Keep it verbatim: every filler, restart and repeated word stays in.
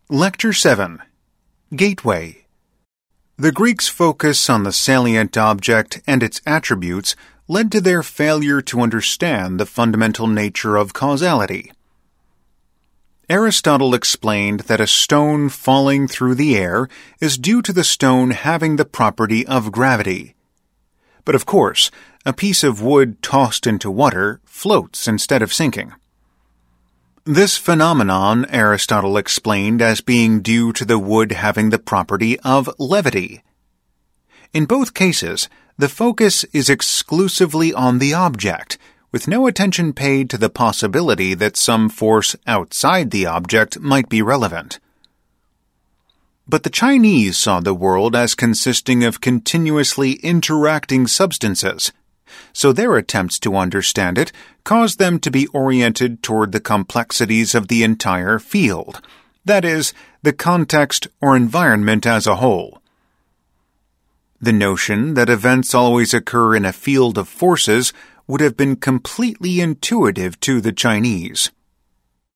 Lecture seven. Gateway. The Greeks' focus on the salient object and its attributes led to their failure to understand the fundamental nature of causality. Aristotle explained that a stone falling through the air is due to the stone having the property of gravity. But of course, a piece of wood tossed into water floats instead of sinking. This phenomenon Aristotle explained as being due to the wood having the property of levity. In both cases, the focus is exclusively on the object, with no attention paid to the possibility that some force outside the object might be relevant. But the Chinese saw the world as consisting of continuously interacting substances, so their attempts to understand it caused them to be oriented toward the complexities of the entire field, that is, the context or environment as a whole. The notion that events always occur in a field of forces would have been completely intuitive to the Chinese.